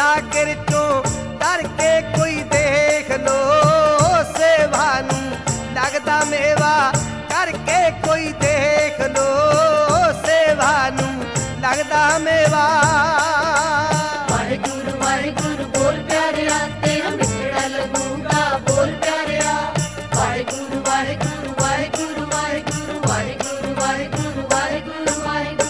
आखिर चो डर के कोई देख लो सेवा नू लगदा मेवा करके कोई देख लो सेवा नू लगदा मेवा। वाहेगुरु वाहेगुरु बोल प्यारिया तेरा मिठड़ा लगूगा बोल प्यारिया। वाहेगुरु वाहेगुरु वाहेगुरु वाहेगुरु वाहेगुरु वाहेगुरु वाहेगुरु वाहेगुरु।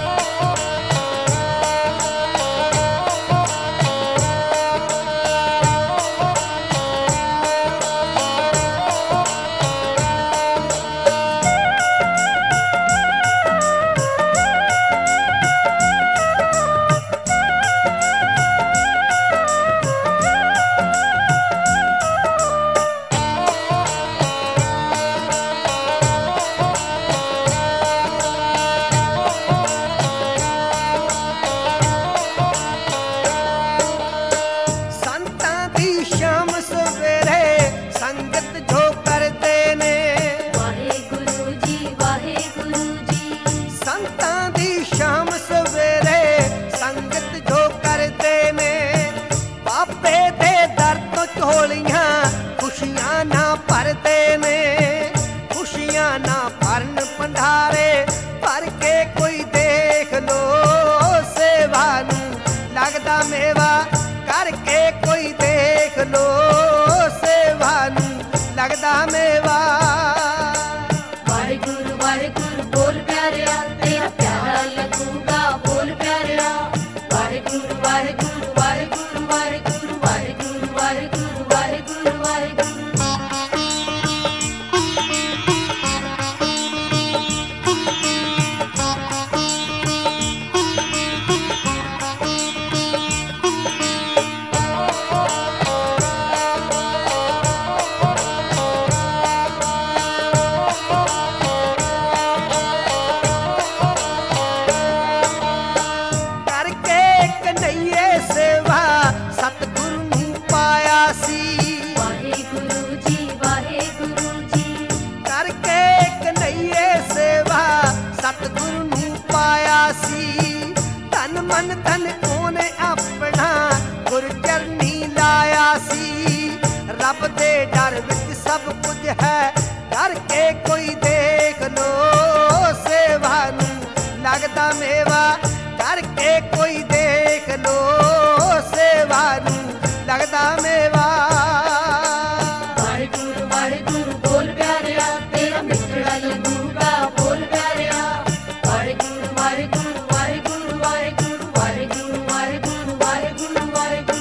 खुशियां ना भरते ने खुशियां ना भरन भंडारे भर के कोई देख लो सेवा नू लगदा मेवा करके कोई देख लो सेवा नू लगदा मेवा। वाहेगुरु वाहेगुरु बोल प्यारिया तेरा प्यारा लगूगा बोल प्यारिया। वाहेगुरु वाहेगुरु वाहेगुरु वाहेगुरु वाहेगुरु वाहेगुरु वाहेगुरु वाहेगुरु। सतगुरु नू पाया सी धन मन धन ओने अपना गुर चरनी लाया सी। रब दे डर विच सब कुछ है डर के कोई देख लो सेवा नू लगदा मेवा करके कोई देख लो सेवा नू लगदा मेवा। वाहेगुरु वाहेगुरु बोल प्यारिया तेरा मिठड़ा लगूगा बोल प्यारिया। वाहेगुरु वाहेगुरु वाहेगुरु वाहेगुरु वाहेगुरु वाहेगुरु वाहेगुरु वाहेगुरु।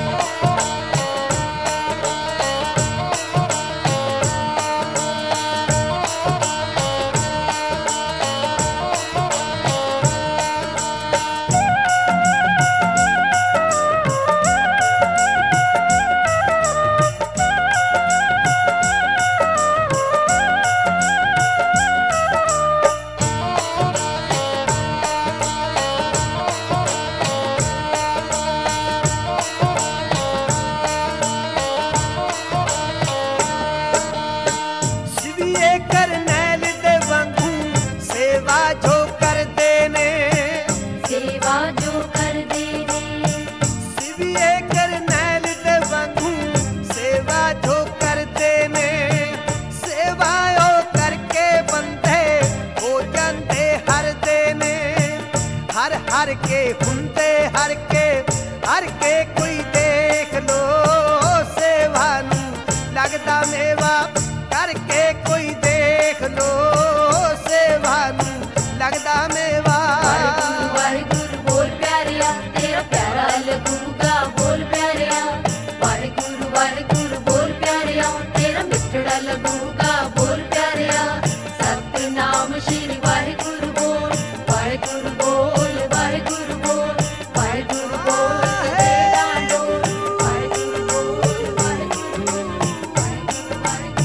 हर के हुंदे हर के कोई देख लो सेवा नू लगदा मेवा करके कोई देख लो सेवा नू लगदा मेवा। वाहेगुरु वाहेगुरु बोल प्यारिया तेरा प्यारा लगूगा बोल प्यारिया। वाहेगुरु वाहेगुरु बोल प्यारिया तेरा मिठड़ा लगूगा बोल प्यारिया। सतनाम श्री वाहेगुरु बोल वाहेगुरु बोल वाहेगुरु बोल वाहेगुरु बोल तेरा डोल वाहेगुरु बोल वाहेगुरु बोल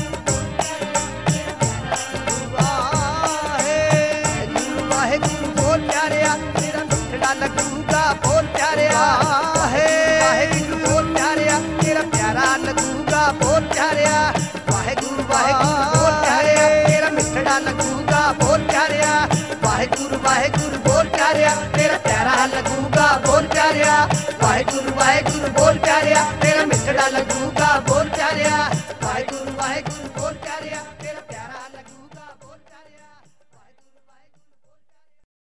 वाहेगुरु वाहेगुरु बोल प्यारिया तेरा मिठड़ा लगूगा बोल प्यारिया। वाहेगुरु बोल प्यारिया तेरा प्यारा लगूगा बोल प्यारिया। वाहेगुरु वाहेगुरु बोल प्यारिया तेरा मिठड़ा लगूगा बोल प्यारिया। वाहेगुरु वाहेगुरु बोल प्यारिया तेरा प्यारा लगूगा बोल प्यारिया। ਵਾਹਿਗੁਰੂ ਵਾਹਿਗੁਰੂ ਬੋਲ